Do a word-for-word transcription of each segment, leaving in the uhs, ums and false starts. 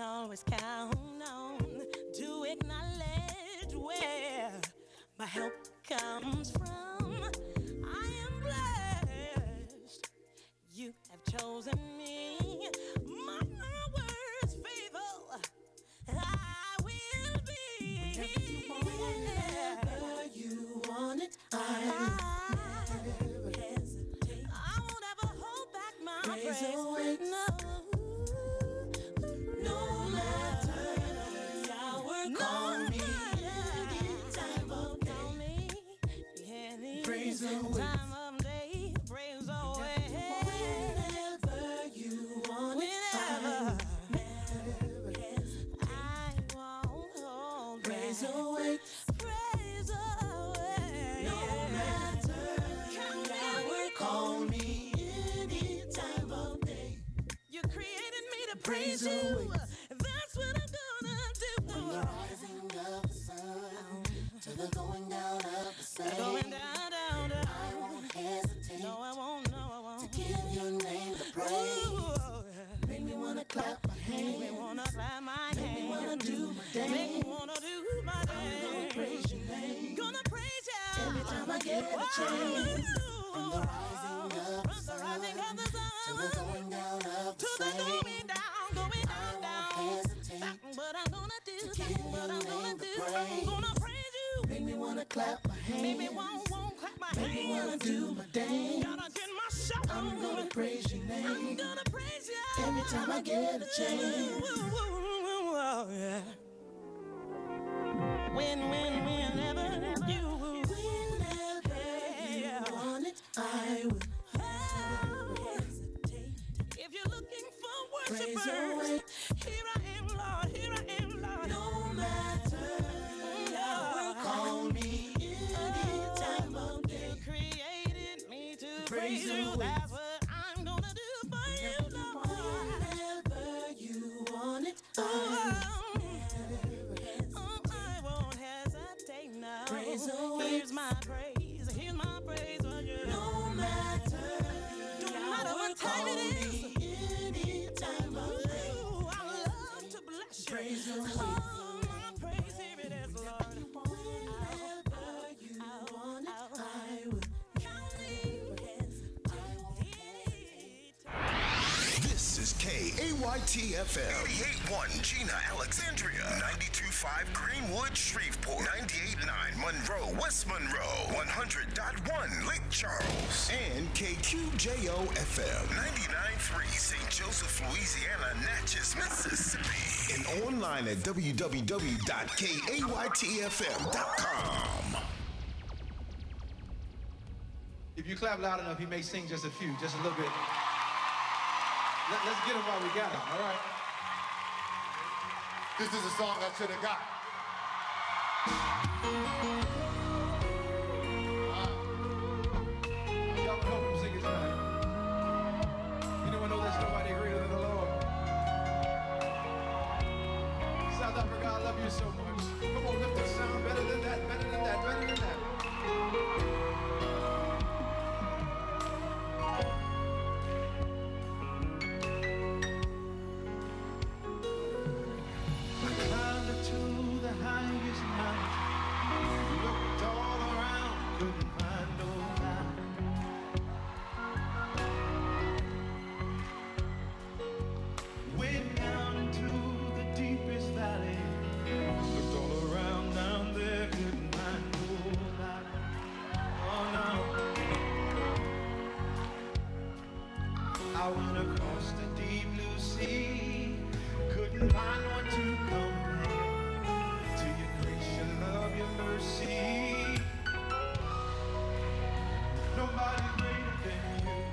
always count on to acknowledge where my help comes from. I am blessed. You have chosen me. My words faithful. I will be. Whenever you want it, I will never hesitate. I won't ever hold back my praise. praise. No. No matter the hour, no call me any time of day. Call me any praise time of day. Praise away. Whenever you want Whenever. it, I won't hold praise back. away. Praise away. No matter the hour, call me any time of day. You created me to praise, praise you. Away. That's what I'm gonna do. From the rising of the sun to the going down of the same. Going down, down, down. I won't hesitate. No, I won't. No, I won't. To give your name the praise. Ooh, make me wanna clap my hands. Make me wanna clap my hands. Make me wanna do my dance. Make me wanna do my dance. I'm gonna praise your name. Gonna praise you every time I get a chance. From the rising of the sun, rising of the sun to the going down of the same. To the going down, going down, down. Hesitate. But I'm gonna do, what I'm gonna do. I'm gonna praise you. Make me wanna clap my hands. Make me want, want clap my hands. Make me wanna do my dance. Gotta get myself on. I'm gonna praise your name. I'm gonna praise you every time I get a chance. Ooh, ooh, ooh, ooh, oh, yeah. When, when, whenever you, whenever you want it, I will never hesitate. If you're looking for worshipers, here I am, Lord, here I am, Lord. No matter the hour, call me any time of day. You created me to praise you, that's what I'm gonna do for you, Lord. Whenever you want it, I will. Praise here's my praise, here's my praise for you. No matter, no matter what time it is, any time of day. Ooh, I love to bless you. Praise oh, my praise, here it is, Lord. Whenever you want it, I will. This is K A Y T F M eighty-eight point one Gina, Alexandria, ninety-two point five Greenwood, Shreveport, ninety-eight point nine Monroe, West Monroe, one hundred point one Lake Charles, and K Q J O F M ninety-nine point three Saint Joseph, Louisiana, Natchez, Mississippi, and online at w w w dot k a y t f m dot com. If you clap loud enough, he may sing just a few, just a little bit. Let, let's get him while we got him, all right? This is a song I should have got. Uh, y'all can help him sing it tonight. Anyone know there's nobody greater than the Lord? South Africa, I love you so much. Come on, lift the sound better than that, better than that, better than that. Highest mountain, looked all around, couldn't find nobody. Way down into the deepest valley, looked all around down there, couldn't find nobody. Oh no. I went across the deep blue sea, couldn't find one to come. Love your mercy. Nobody greater than you.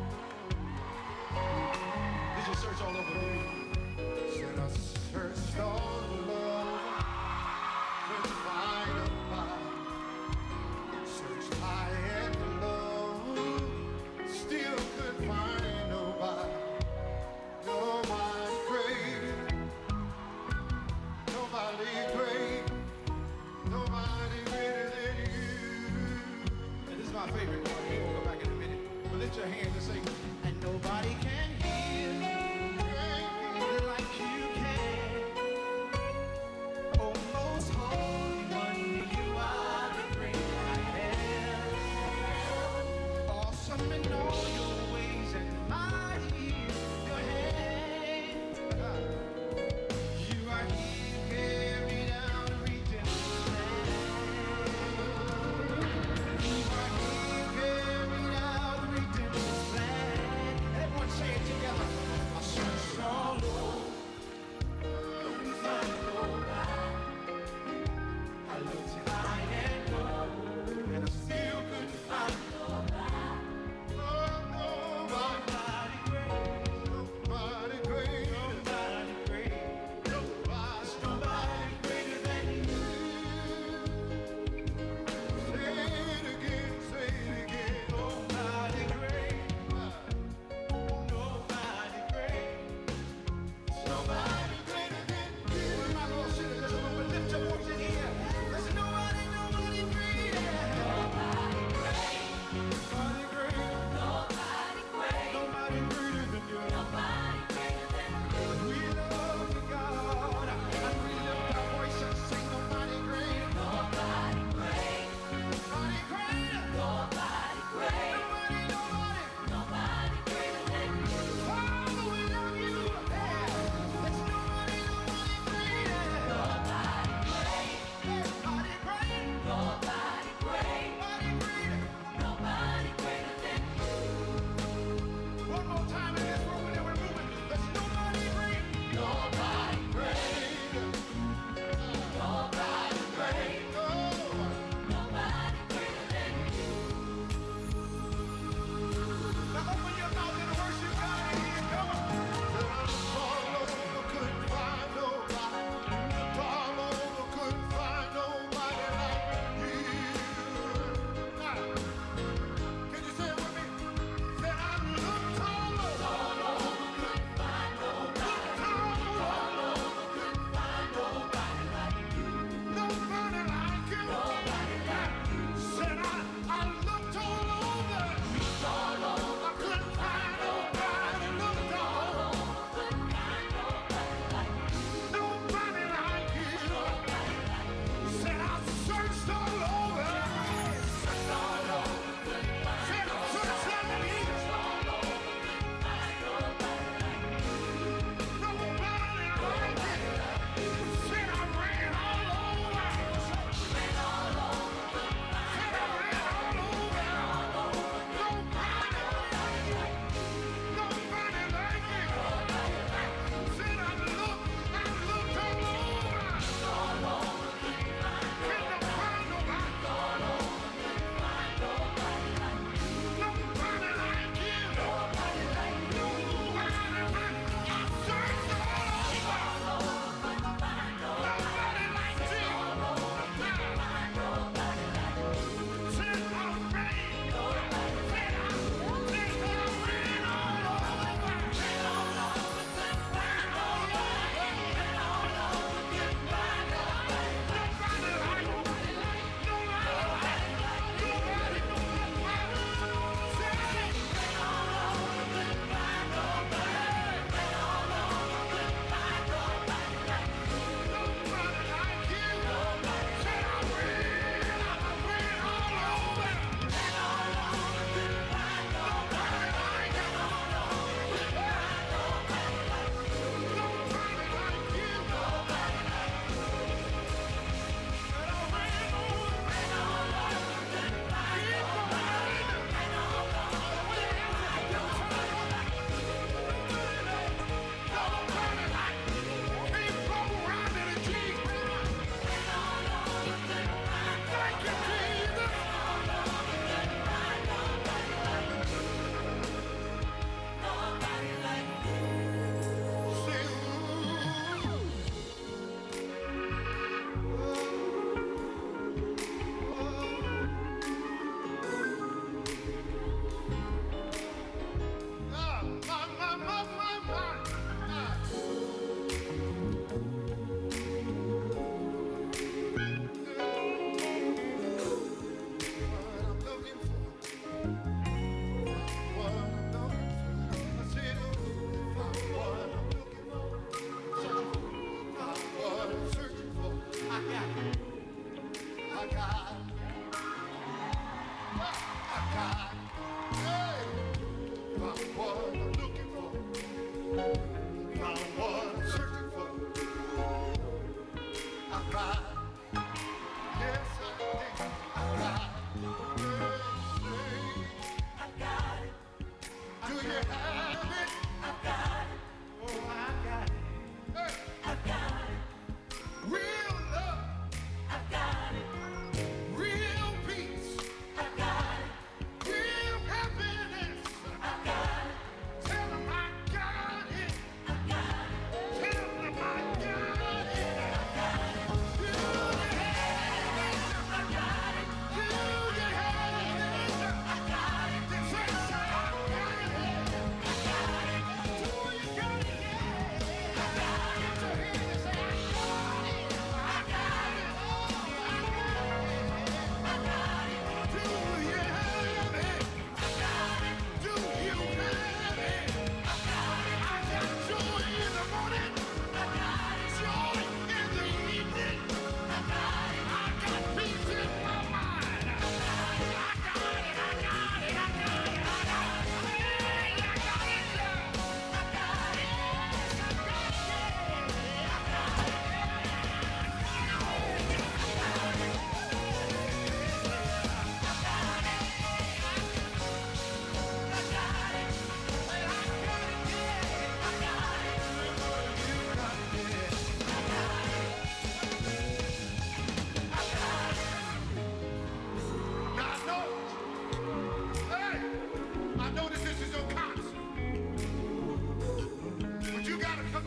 Did you search all over me? Said I searched all over, couldn't find nobody. Searched high and low, still couldn't find nobody. Nobody greater.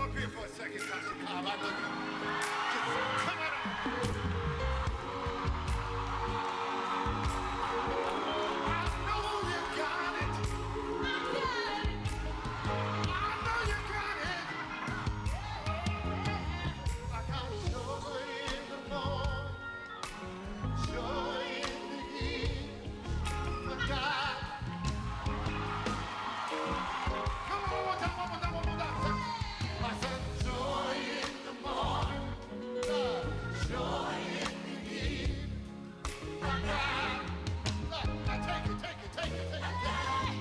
up here for a second, Tasha Cobb. I know you. Come on up. I know you got it. I know you got it. I got joy in the morning, joy in the evening. I got. Come on, one more time, one more time, one more time. I said joy in the morning, uh, joy in the evening. I got. Look, now take it, take it, take it, take it, take it.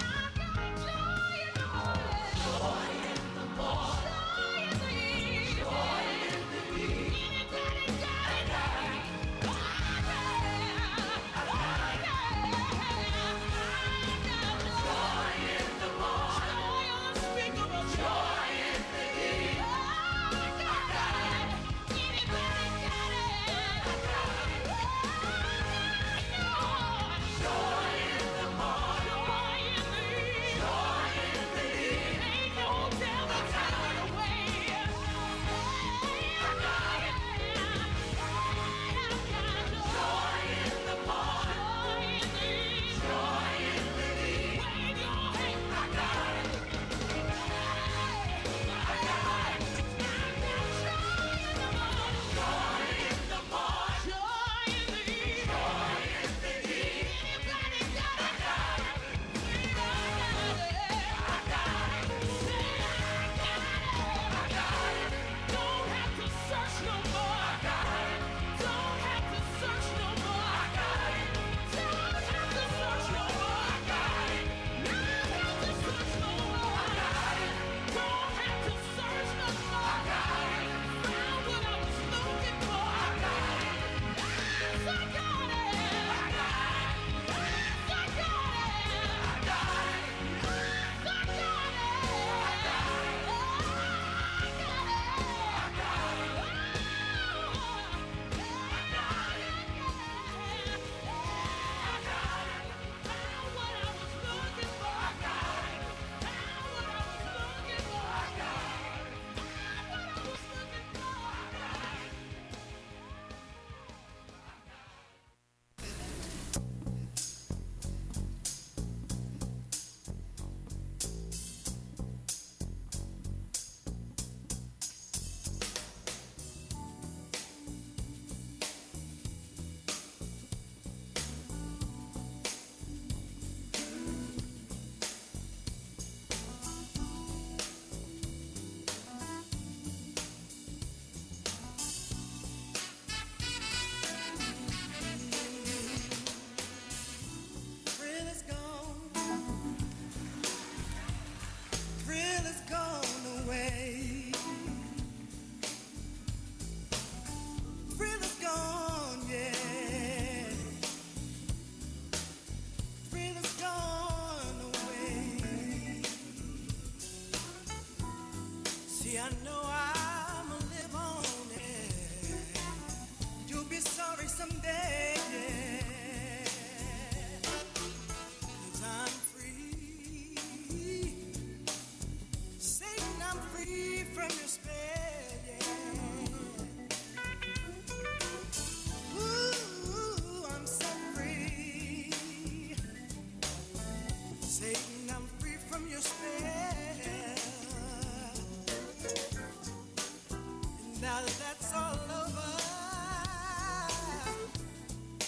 Thrill is gone. Thrill is gone away. Thrill is gone, yeah. Thrill is gone away. See, I know I'm a live on it. You'll be sorry someday, yeah. 'Cause I'm free. Satan, I'm free from your spell, yeah. Ooh, I'm so free. Satan, I'm free from your spell. And now that that's all over,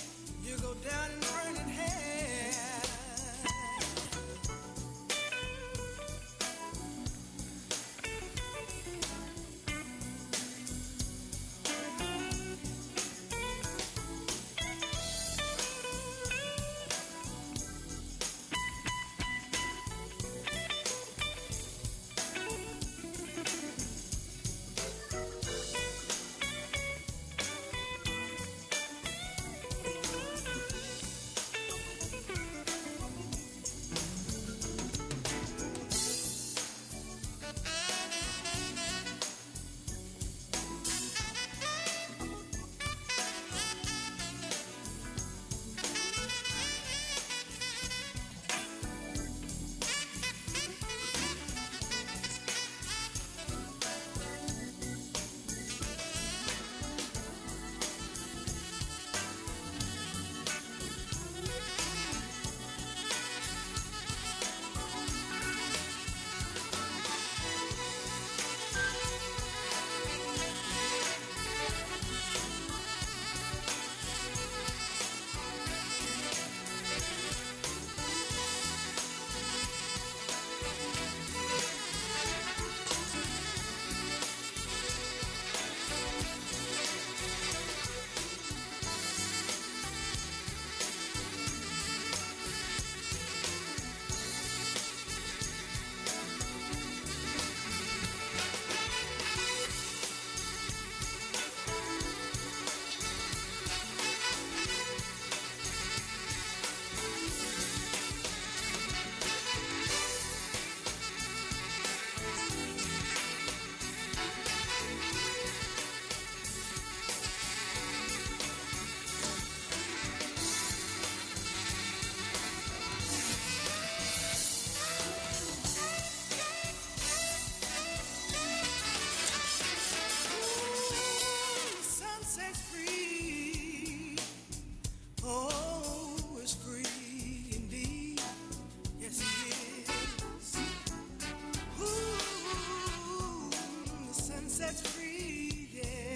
sets free, yeah.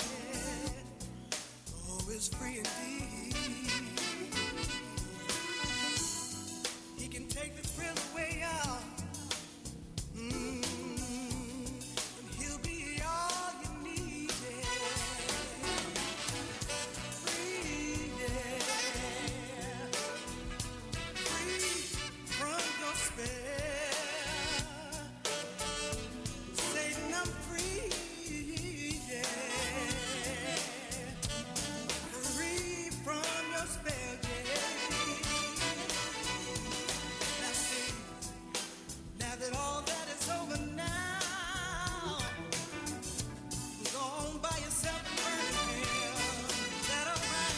Oh, it's free indeed. He can take the thrill away, y'all. Mm, and he'll be all you need, yeah. Free, yeah. Free from your spell. Satan, I'm free, yeah. Free from your spell, yeah. Now see, now that all that is over now, go on by yourself and burn in hell. That alright,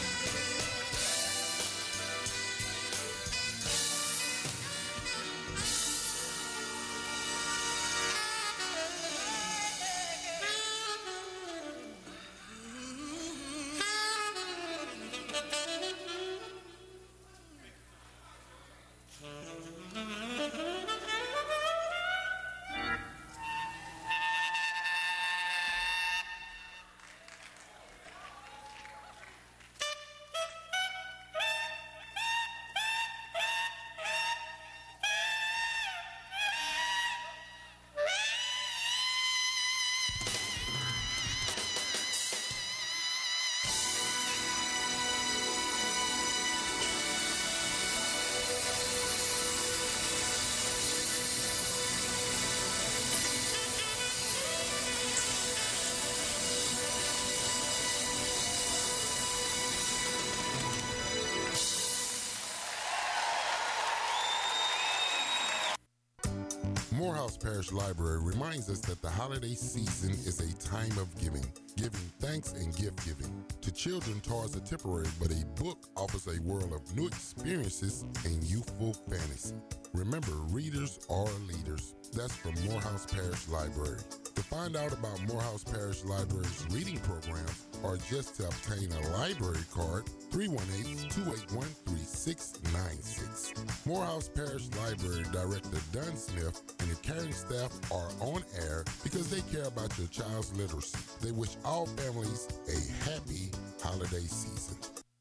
Morehouse Parish Library reminds us that the holiday season is a time of giving, giving thanks and gift giving. To children, toys are temporary, but a book offers a world of new experiences and youthful fantasy. Remember, readers are leaders. That's from Morehouse Parish Library. To find out about Morehouse Parish Library's reading programs or just to obtain a library card, three one eight, two eight one, three six nine six. Morehouse Parish Library Director Dunn Smith and the caring staff are on air because they care about your child's literacy. They wish all families a happy holiday season.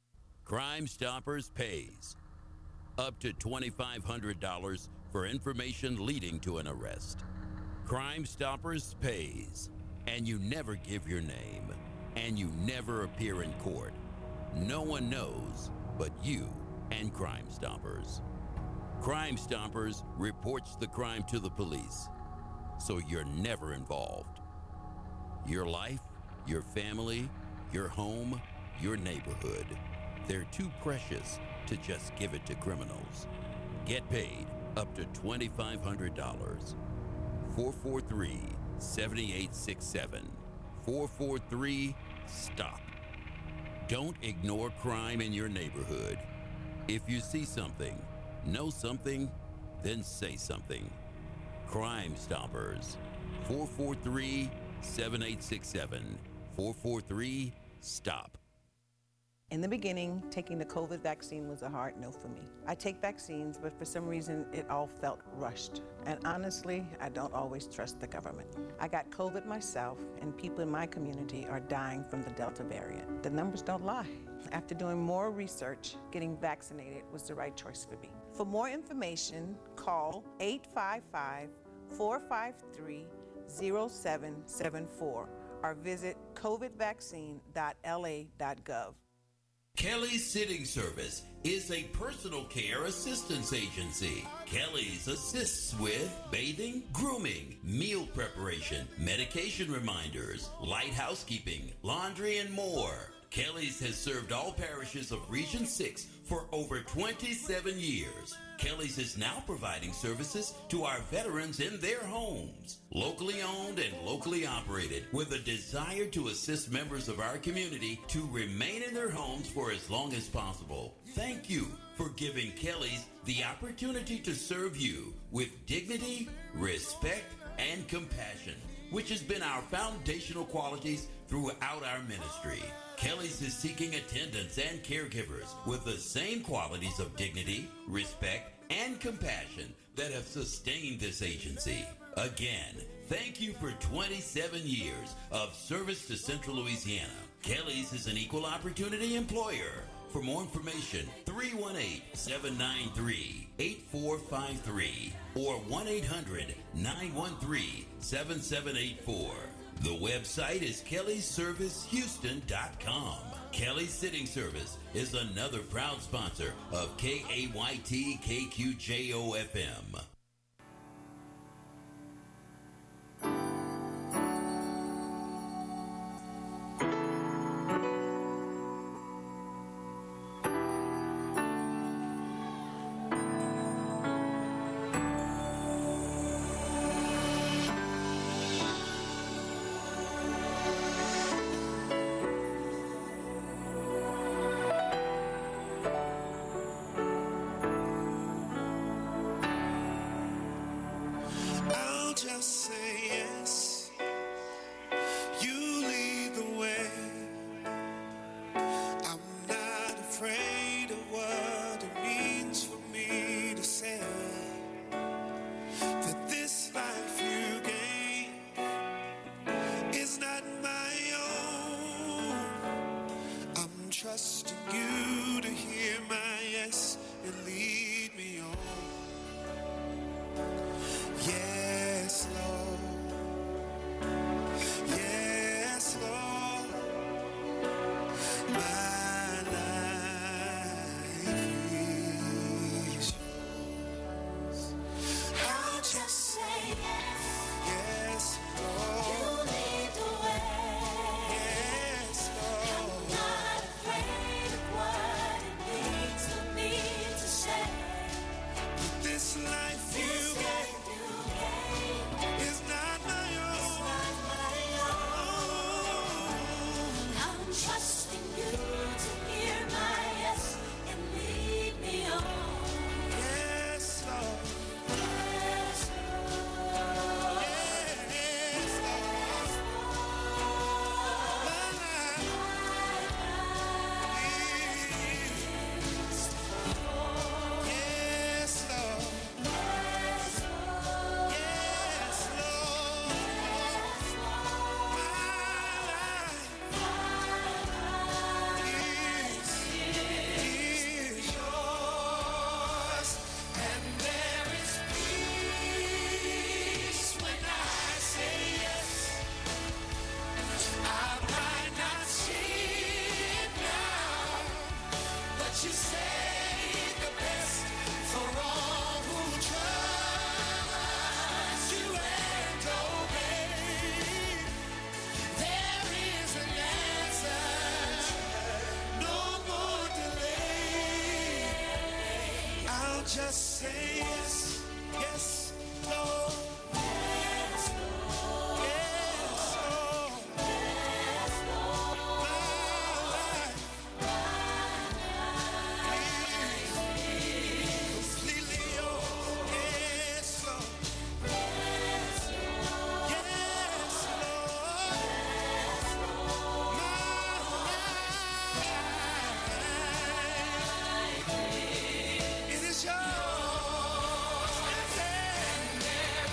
Crime Stoppers pays. Up to twenty-five hundred dollars for information leading to an arrest. Crime Stoppers pays. And you never give your name. And you never appear in court. No one knows but you and Crime Stoppers. Crime Stoppers reports the crime to the police, so you're never involved. Your life, your family, your home, your neighborhood, they're too precious to just give it to criminals. Get paid up to twenty-five hundred dollars. four four three, seven eight six seven. four four three, STOP. Don't ignore crime in your neighborhood. If you see something, know something, then say something. Crime Stoppers. four four three, seven eight six seven. four four three, STOP. In the beginning, taking the COVID vaccine was a hard no for me. I take vaccines, but for some reason, it all felt rushed. And honestly, I don't always trust the government. I got COVID myself, and people in my community are dying from the Delta variant. The numbers don't lie. After doing more research, getting vaccinated was the right choice for me. For more information, call eight five five, four five three, zero seven seven four or visit covid vaccine dot L A dot gov. Kelly's Sitting Service is a personal care assistance agency. Kelly's assists with bathing, grooming, meal preparation, medication reminders, light housekeeping, laundry, and more. Kelly's has served all parishes of Region six for over twenty-seven years. Kelly's is now providing services to our veterans in their homes. Locally owned and locally operated, with a desire to assist members of our community to remain in their homes for as long as possible. Thank you for giving Kelly's the opportunity to serve you with dignity, respect, and compassion, which has been our foundational qualities throughout our ministry. Kelly's is seeking attendants and caregivers with the same qualities of dignity, respect, and compassion that have sustained this agency. Again, Thank you for twenty-seven years of service to Central Louisiana. Kelly's is an equal opportunity employer. For more information, three one eight, seven nine three, eight four five three or one eight hundred, nine one three, seven seven eight four. The website is kellys service houston dot com. Kelly's Sitting Service is another proud sponsor of K A Y T K Q J O F M. Just say yes, you lead the way. I'm not afraid of what it means for me to say that this life you gave is not my own. I'm trusting you to hear my yes and lead me on. Yes, Lord. Yes, Lord. My life is yours. I'll just say yes. Yes, Lord. You lead the way. Yes, Lord. I'm not afraid of what it means for me to say. This life you gave is not my own. I'm trusting you to hear my yes and lead me on. Yes, Lord. Yes, Lord. Yes, Lord. My life is yours. Yes, Lord. Yes, Lord. Yes, Lord. Is yours, and there is peace when I say yes. I might not see it now, but you say the best for all who trust you and obey. There is an answer, no more delay. I'll just say yes, yes, Lord. Yes, Lord. Yes, Lord. Yes, Lord. My life is completely yours. Yes, Lord. Yes, Lord. Yes, Lord. My life, it is yours. And there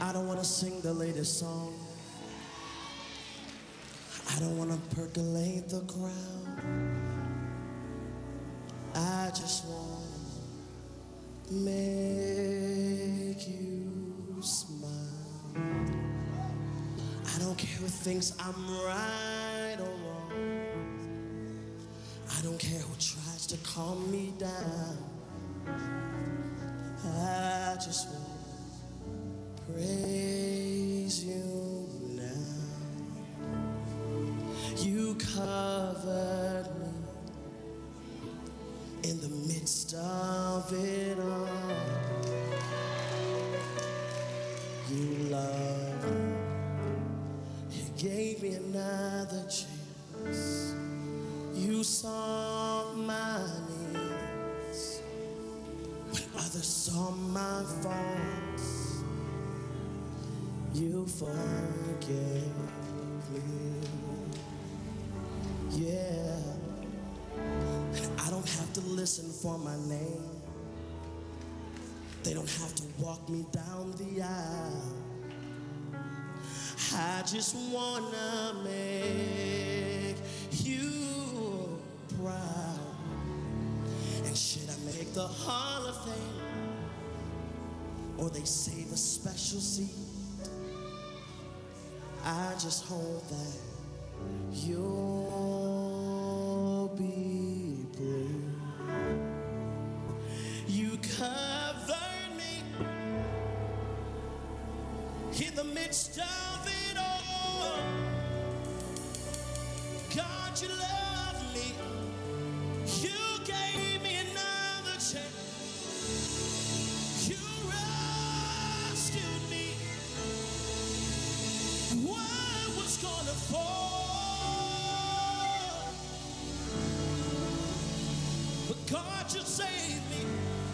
I don't want to sing the latest song. I don't want to percolate the crowd. I just want to make you smile. I don't care who thinks I'm right or wrong. I don't care who tries to calm me down. I just want to praise you now. You covered me in the midst of it all. You loved me. You gave me another chance. You saw my needs when others saw my faults. You forgave me. Yeah. I don't have to listen for my name. They don't have to walk me down the aisle. I just wanna make you proud. And should I make the Hall of Fame, or they save a special seat, I just hope that you'll be brave. You covered me in the midst of it all. God, you love me. You gave me another chance. You rescued me. What was gonna fall? But God, you saved me.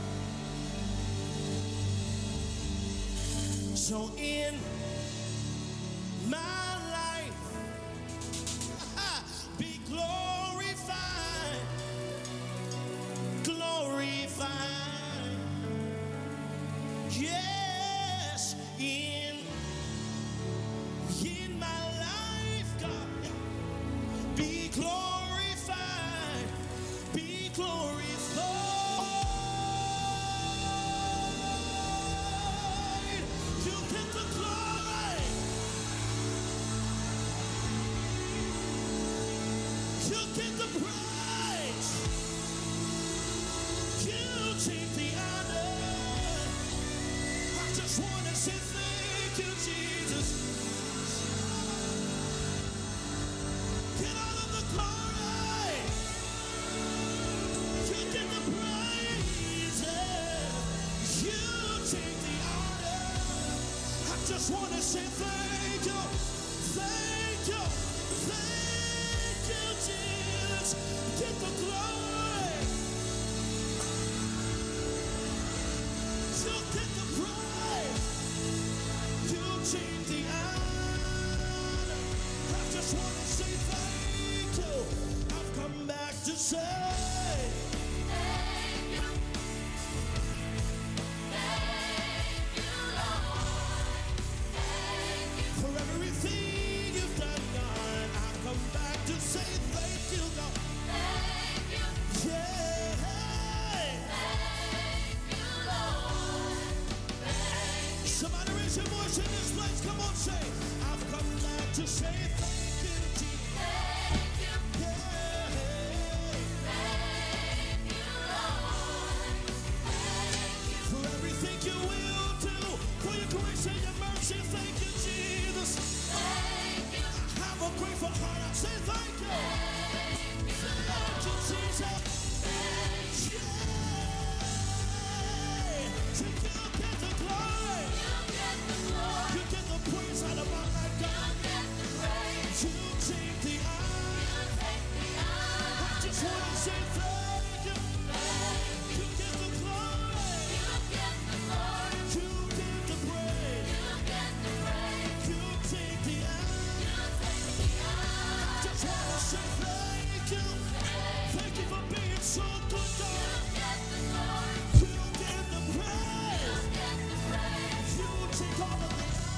So in my life, be glorified, glorified. Yes, in in my life, God, be glorified, be glorified. You get the glory. You get the praise. You take the honor. I just want to say thank you, Jesus. Get all of the glory. You get the praise. You take the honor. I just want to say thank you. Thank you. Thank you, Jesus. Get the glory. You get the praise. You take the honor. I just want to say thank you. I've come back to say thank you. Thank you, Lord. Thank you for everything you've done, God. I've come back to say thank you, God. Thank you. Yeah. Thank you, Lord. Thank you. Somebody raise your voice in this place. Come on, say, I've come back to say thank you, Jesus. Thank you. Yeah. Thank you, Lord. Thank you. For everything you will do, for your grace and your mercy, thank you, Jesus. Thank you. I have a grateful heart. I say thank you. Thank you, thank you, Jesus. Thank you. Yeah. So you get the glory. You get the glory. You get the praise out of my life, God. You get the praise. You take the honor. You take the honor. I just want to say thank you. Thank you. You get the glory. You get the glory. You get the praise. You get the praise. You take the honor. You take the honor. I just want to say thank you. Thank you for being so good, God. You get the glory. You get the praise. You get the praise. You take all of the honor.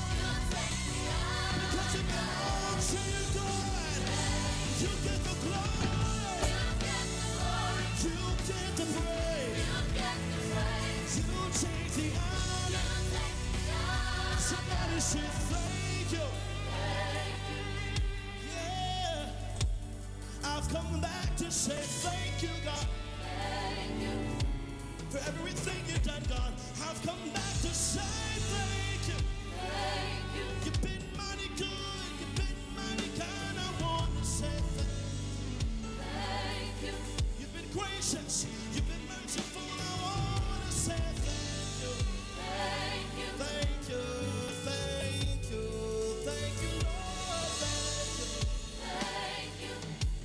Since you've been merciful, I want to say thank you. Thank you. Thank you. Thank you. Thank you, Lord. Thank you.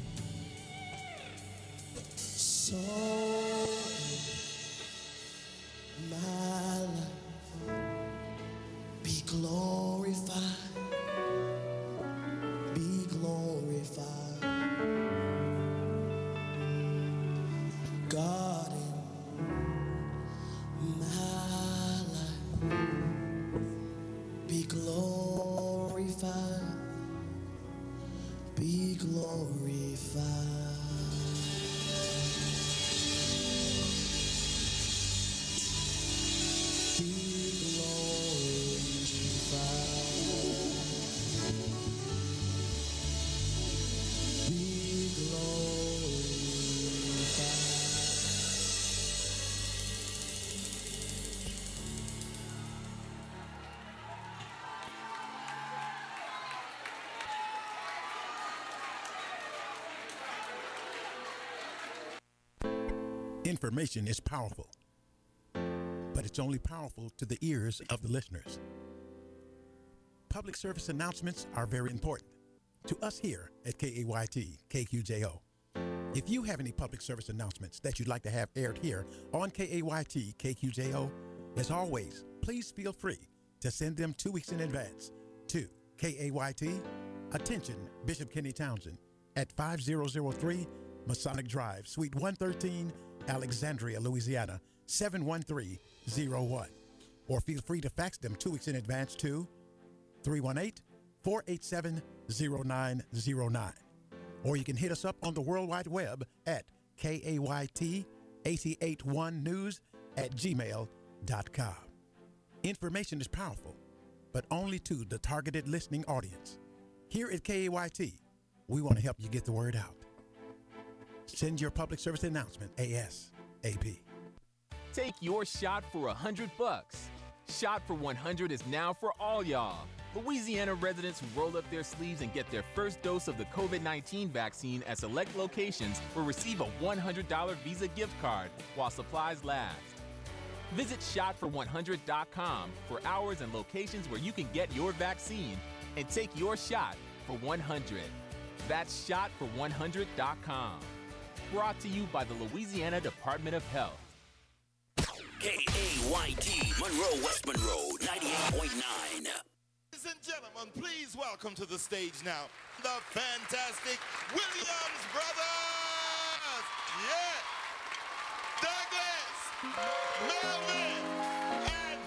Thank you. So my life be glorified, be glorified, God in my life be glorified, be glorified. Information is powerful, but it's only powerful to the ears of the listeners. Public service announcements are very important to us here at K A Y T K Q J O. If you have any public service announcements that you'd like to have aired here on K A Y T K Q J O, as always, please feel free to send them two weeks in advance to K A Y T, attention Bishop Kenny Townsend, at five thousand three Masonic Drive, Suite one thirteen, Alexandria, Louisiana, seven one three zero one. Or feel free to fax them two weeks in advance to three one eight, four eight seven, zero nine zero nine. Or you can hit us up on the World Wide Web at K A Y T eight eight one news at gmail dot com. Information is powerful, but only to the targeted listening audience. Here at K A Y T, we want to help you get the word out. Send your public service announcement ASAP. Take your shot for a hundred bucks. Shot for one hundred is now for all y'all. Louisiana residents who roll up their sleeves and get their first dose of the COVID nineteen vaccine at select locations will receive a one hundred dollars Visa gift card while supplies last. Visit shot for one hundred dot com for hours and locations where you can get your vaccine and take your shot for one hundred. That's shot for one hundred dot com. Brought to you by the Louisiana Department of Health. K A Y T, Monroe, West Monroe, ninety-eight point nine. Ladies and gentlemen, please welcome to the stage now the fantastic Williams Brothers. Yeah. Douglas, Melvin, and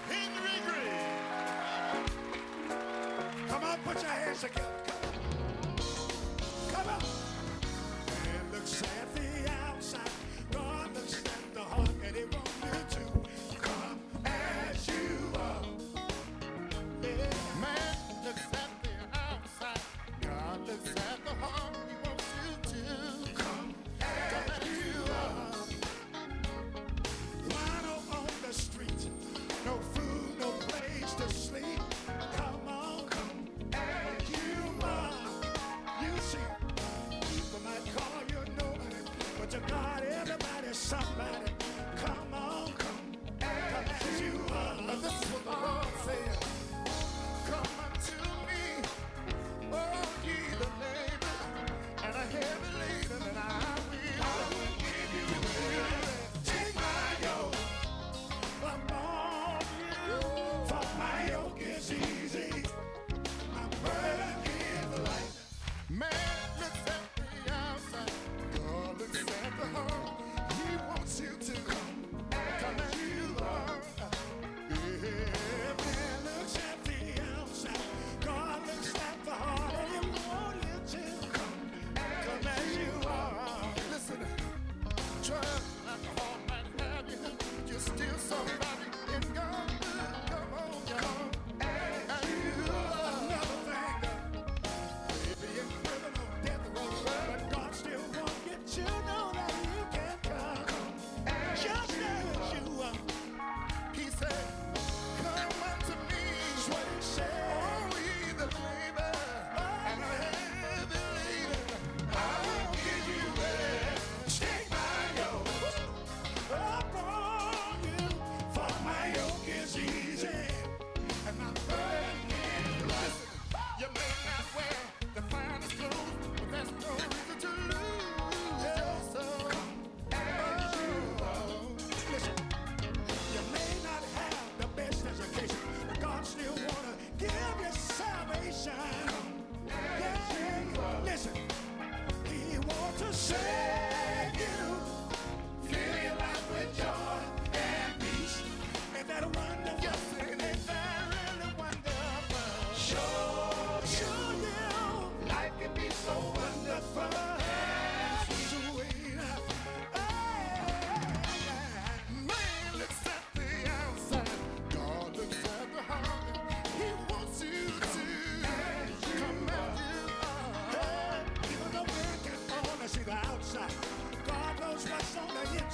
Henry Green. Come on, put your hands together. Come on. It looks at the outside. God looks at the heart, and He wants you to come as you are. Yeah. Man looks at the outside. God looks at the heart. He wants you to Come as you are. Wine on the street, no food, no place to sleep. Come on, come as you are. You see, people might call you nobody, but you got everybody, somebody. Come on, come as you are. And this is what the Lord said. Come unto me, all ye the labor and a heavy laden, and I will. I will give you rest. Take my yoke upon you, for my yoke is easy, my burden is light. Man looks at the outside, God looks at the heart. He wants you to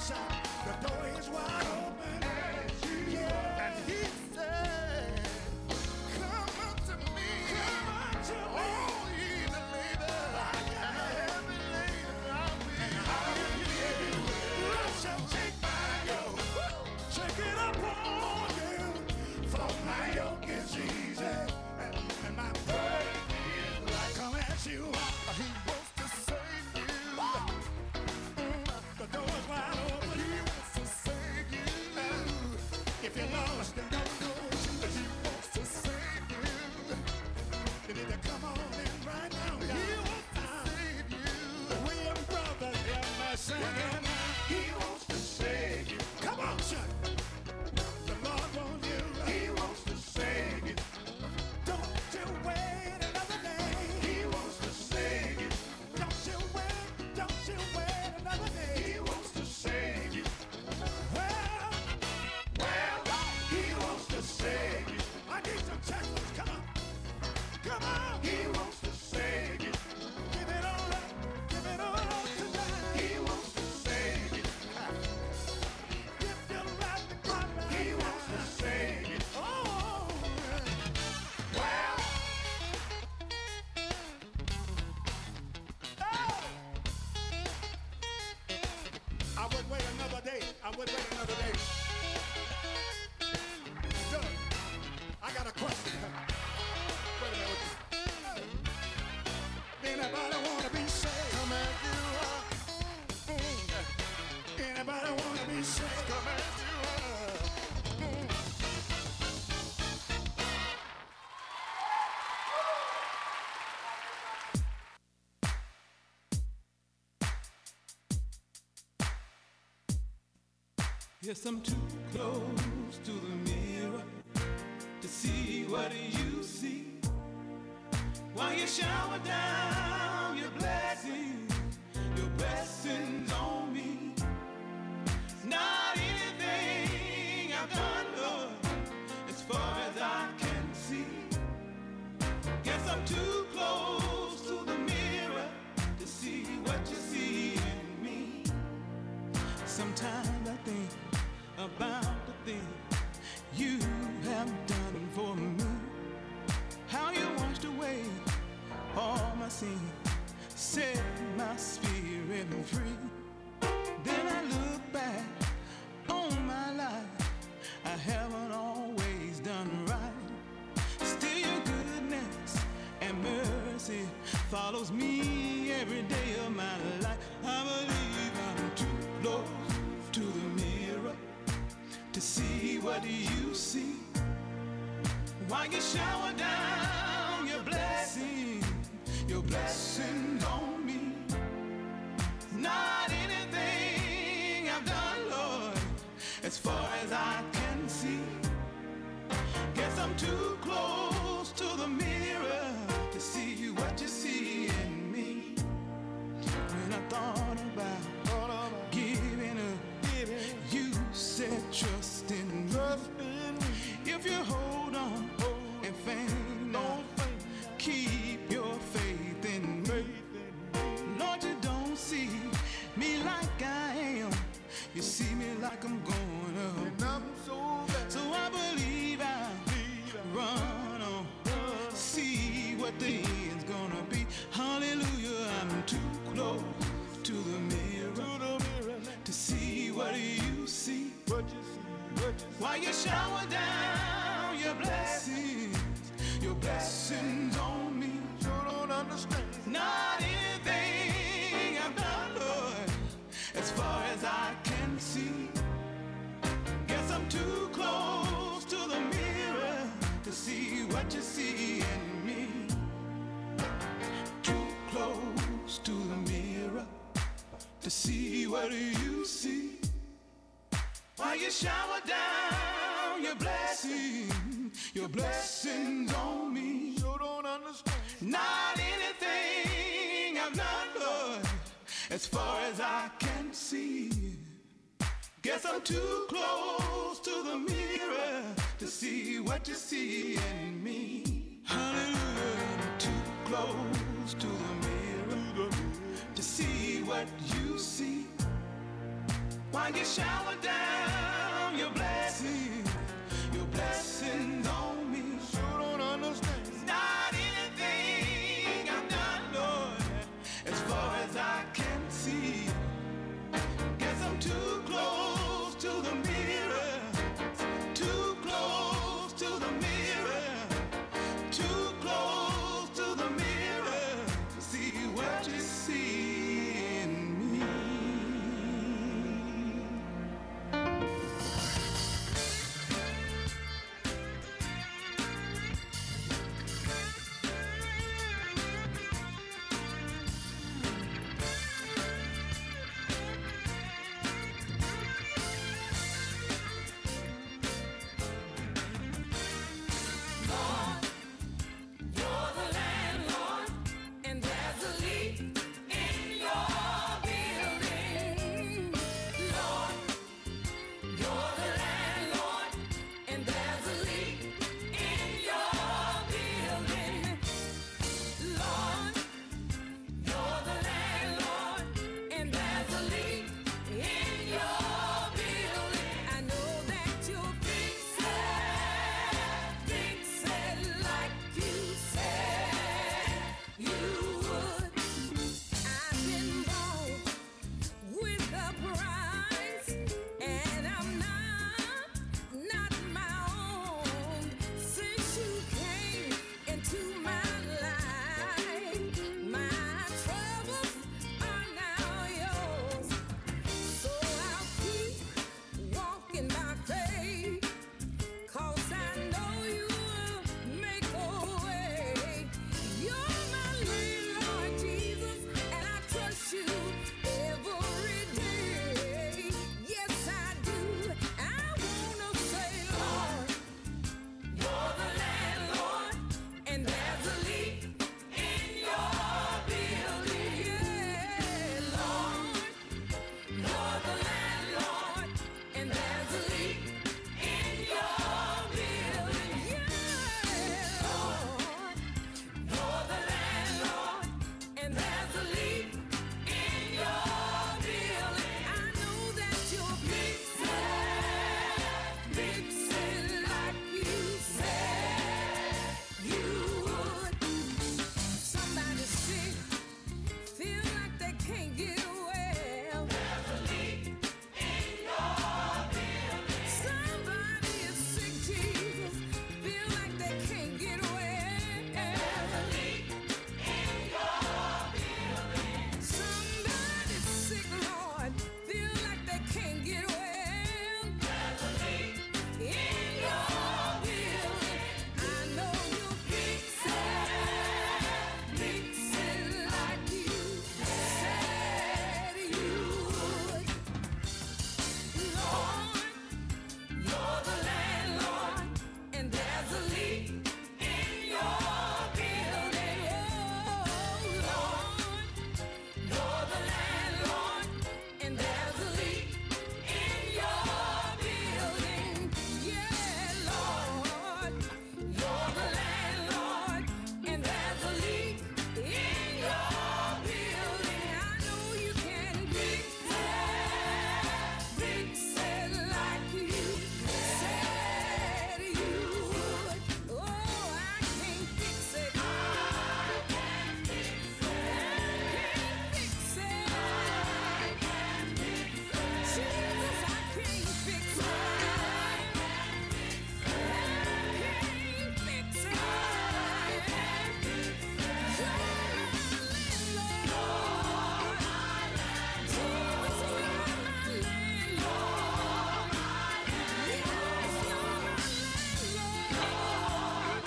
shout. The door is wide open. Yeah. And he said, come unto me. Come unto me. All ye that labor and are heavy laden, I will. And I will give you. I shall take my yoke. Take it upon you. For my yoke is easy. And, and my burden is light. Come as you are. He wants to save you. Mm, the door's wide open. He wants to save you. If you're lost and don't know, he wants to save you. You need to come on in right now. He wants to save you. William Brothers, yeah, singing. He wants to save you. Come on, son. The Lord wants you. He wants to save you. Don't you wait another day. He wants to save you. Don't you wait, don't you wait another day. He wants to save you. Well, well, he wants to save you. I need some checkers. Come on. Come on. He wants to save you. Give it all up. Give it all up tonight. He wants to save you. If you like the God, he wants to save you. Oh, well. Oh. I would wait another day. I would wait another day. Doug, I got a question. Wait a minute. Anybody wanna be saved? Come as you are. Mm. Anybody wanna be saved? Come as you are. Mm. Yes, I'm too close to the mirror to see what you see. While you shower down your blessings, your blessings on me. Not anything I've done, Lord, as far as I can see. Guess I'm too close to the mirror to see what you see in me. Sometimes I think about the things you have done for me. How you washed away all my sin, set my spirit free. Then I look back on my life, I haven't always done right. Still your goodness and mercy follows me every day of my life. I believe I'm too close to the mirror to see what you see. While you shower down your blessings, your blessings on me. Not anything I've done, Lord, as far as I can see. Guess I'm too close to the mirror to see what you see in me. When I thought about, thought about giving up, giving, you said trust in me. Trust in me. If you hold on and faint not, keep your faith in me. Lord, you don't see me like I am. You see me like I'm going up. And I'm so bad. So I believe I'll run on, see what the end's gonna be. Hallelujah, I'm too close to the mirror, to, the mirror. To see what you see. What you see, what you see. While you shower down your blessings, your blessings on me. You don't understand. Not anything I've done, Lord, as far as I can see. Guess I'm too close to the mirror to see what you see in me. Too close to the mirror to see what you see. While you shower down your blessings, your blessings on me. You don't understand. Not anything I've done, Lord, as far as I can see. Guess I'm too close to the mirror to see what you see in me. Hallelujah, I'm too close to the mirror to see what you see. while you shower down your blessings, your blessings on me. Sure don't understand. It's not anything I've done, Lord, as far as I can see. Guess I'm too close to the mirror, too close to the mirror, too close to the mirror to see what you see in me. You're the landlord, and there's a leak in your building. Lord, you're the landlord, and there's a leak in your building. Lord, you're the landlord, and there's a leak in your building. I know that you'll fix it, fix it like you said you would. I've been bought with a price, and I'm not, not my own. Since you came into my life, my troubles are now yours. So I'll keep walking by faith, 'cause I know you will make a way. You're my landlord, Jesus, and I trust you every day. Yes, I do. I wanna say, Lord, you're the landlord, and there's a leak in your building. Yeah, Lord, you're the landlord, and there's a leak in your building. Yeah, Lord, you're the landlord, and there's a leak in your building. I know that you'll fix it, fix it like you said you would. Somebody's sick, feel like they can't get well. There's a leak in your building. Somebody is sick, Jesus, feel like they can't get well. There's a leak in your building. Somebody's sick, Lord, feel like they can't get well. There's a leak in your building. I know you'll fix it, fix it like you said you would. Lord, you're the landlord, and there's a leak in your building. Oh, Lord, you're the landlord, and there's a leak in your building. Yeah, Lord, you're the landlord, and there's a leak in your building. I know you can fix it, fix it like you said you would. Oh, I can't fix it. I can't fix it. I can't fix it. Jesus, I can't fix it. I can't fix it. I can't fix it. You're my landlord. Jesus, you're my landlord. Yes, you're my landlord.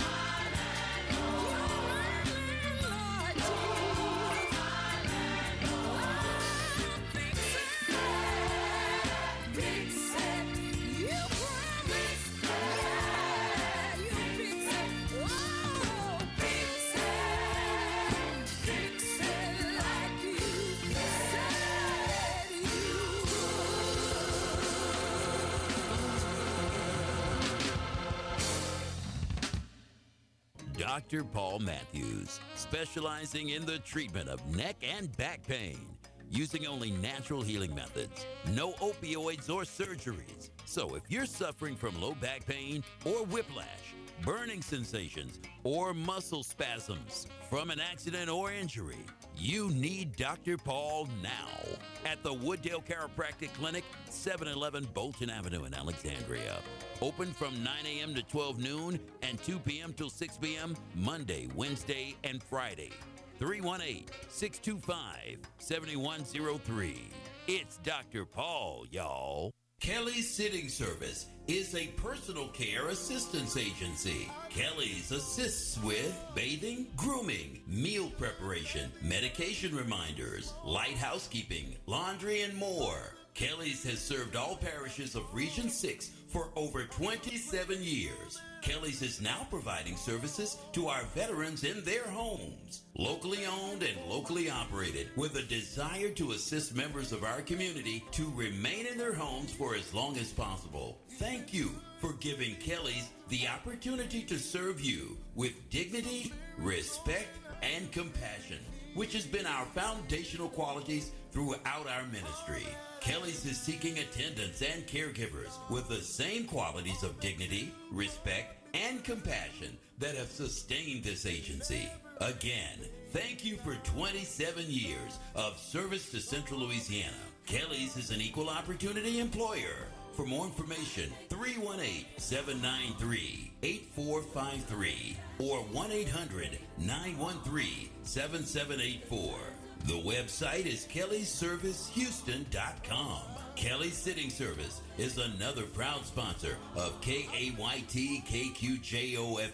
Doctor Paul Matthews, specializing in the treatment of neck and back pain. using only natural healing methods. No opioids or surgeries. So if you're suffering from low back pain or whiplash, burning sensations, or muscle spasms from an accident or injury, you need Doctor Paul now at the Wooddale Chiropractic Clinic, seven eleven Bolton Avenue in Alexandria. Open from nine a.m. to twelve noon and two p.m. till six p.m. Monday, Wednesday, and Friday. three one eight, six two five, seven one zero three. It's Doctor Paul, y'all. Kelly's Sitting Service is a personal care assistance agency. Kelly's assists with bathing, grooming, meal preparation, medication reminders, light housekeeping, laundry, and more. Kelly's has served all parishes of Region six for over twenty-seven years. Kelly's is now providing services to our veterans in their homes. Locally owned and locally operated, with a desire to assist members of our community to remain in their homes for as long as possible. Thank you for giving Kelly's the opportunity to serve you with dignity, respect, and compassion, which has been our foundational qualities throughout our ministry. Kelly's is seeking attendants and caregivers with the same qualities of dignity, respect, and compassion that have sustained this agency. Again, thank you for twenty-seven years of service to Central Louisiana. Kelly's is an equal opportunity employer. For more information, three one eight, seven nine three, eight four five three or one eight hundred, nine one three, seven seven eight four. The website is kellys service houston dot com. Kelly's Sitting Service is another proud sponsor of K A Y T K Q J O F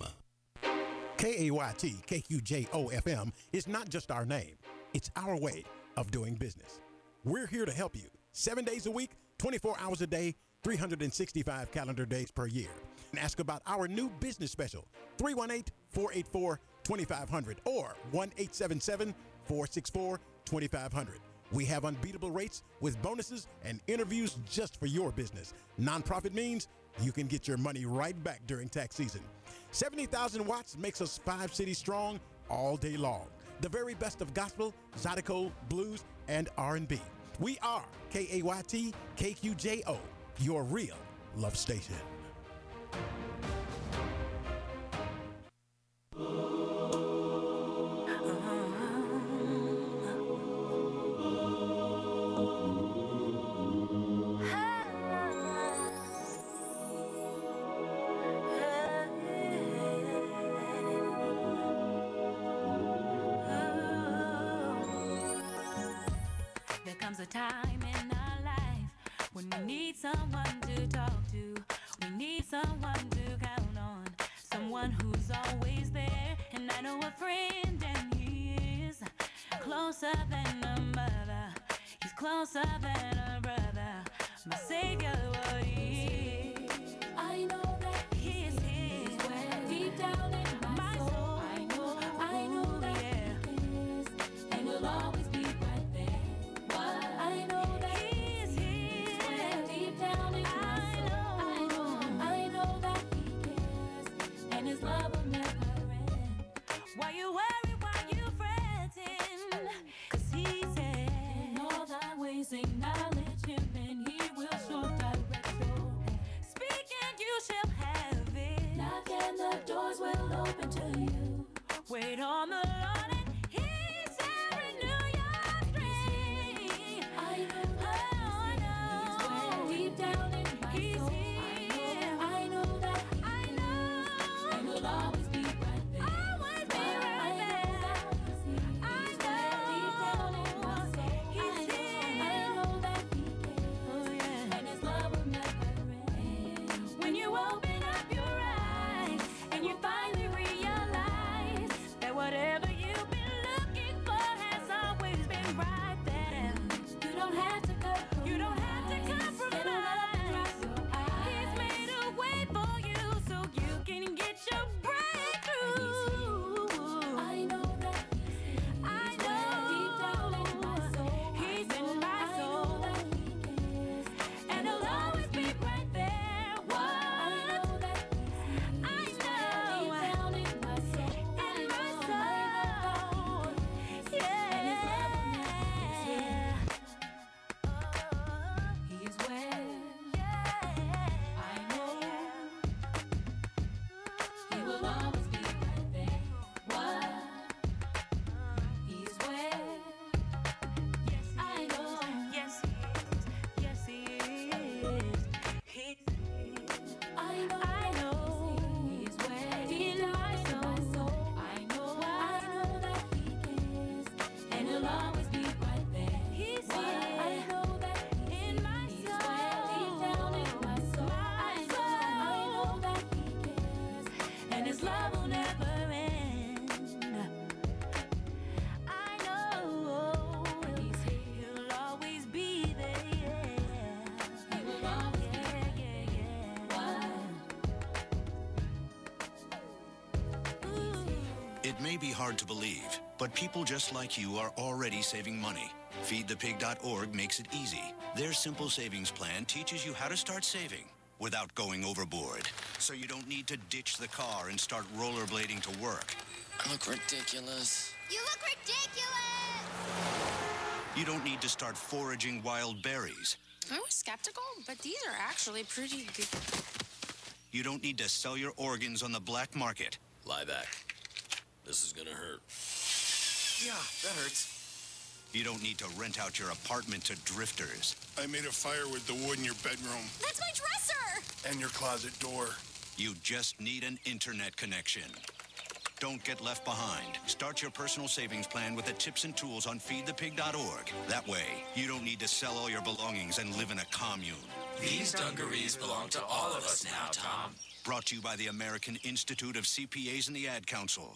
M. K A Y T K Q J O F M is not just our name, it's our way of doing business. We're here to help you seven days a week, twenty-four hours a day, three hundred sixty-five calendar days per year. And ask about our new business special, three one eight, four eight four, two five zero zero or one eight seven seven, four six four, two five zero zero. We have unbeatable rates with bonuses and interviews just for your business. Nonprofit means you can get your money right back during tax season. seventy thousand watts makes us five cities strong all day long. The very best of gospel, zydeco, blues, and R and B. We are K A Y T K Q J O, your real love station. There comes a time in our life when we need someone to talk to. We need someone to count on, someone who's always there. And I know a friend, and he is closer than a mother. He's closer than a brother. My Savior, what he is. I know that he is his. Where deep down in my, my soul, soul, I know, I know that yeah. he is, and will always be right there. What I know that he is his. Where deep down in my soul, I know, I know that he cares, and his love will never end. Why you worry? Why you fretting? 'Cause he said, in all thy ways acknowledge him, and he will sure direct your path. Speak and you shall have it. Knock and the doors will open to you. Wait on the Lord and he shall renew your strength. I know, oh, I know. He's where deep down in my he's soul. Here. I know, I know that he I know. And will always be right there. Always be right I there. Know that he's here. I he's know. Deep down in my soul. He's I here. I know that he cares. Oh, yeah. And his love will never end. When you open up your eyes and you finally realize that whatever you've been looking for has always been right there. You don't have to compromise. You don't have to compromise. He's made a way for you so you can get your breakthrough. I know that he's here. I know. Deep down in my soul. He's in my soul. I know that he cares. And he'll always be right there. What? I know It may be hard to believe, but people just like you are already saving money. feed the pig dot org makes it easy. Their simple savings plan teaches you how to start saving without going overboard. So you don't need to ditch the car and start rollerblading to work. I look ridiculous. You look ridiculous! You don't need to start foraging wild berries. I was skeptical, but these are actually pretty good. You don't need to sell your organs on the black market. Lie back. This is gonna hurt. Yeah, that hurts. You don't need to rent out your apartment to drifters. I made a fire with the wood in your bedroom. That's my dresser! And your closet door. You just need an internet connection. Don't get left behind. Start your personal savings plan with the tips and tools on feed the pig dot org. That way, you don't need to sell all your belongings and live in a commune. These dungarees belong to all of us now, Tom. Brought to you by the American Institute of C P As and the Ad Council.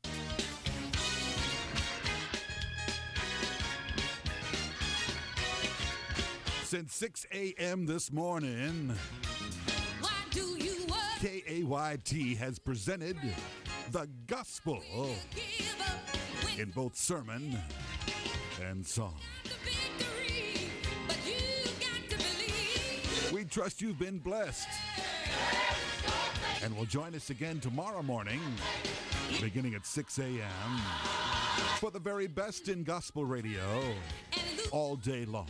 Since six a.m. this morning, Why do you work? K A Y T has presented the gospel in both sermon and song. We trust you've been blessed. And will join us again tomorrow morning, beginning at six a.m. for the very best in gospel radio all day long.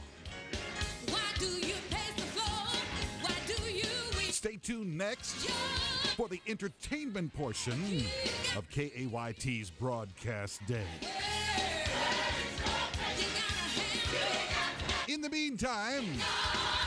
Stay tuned next for the entertainment portion of K A Y T's broadcast day. In the meantime,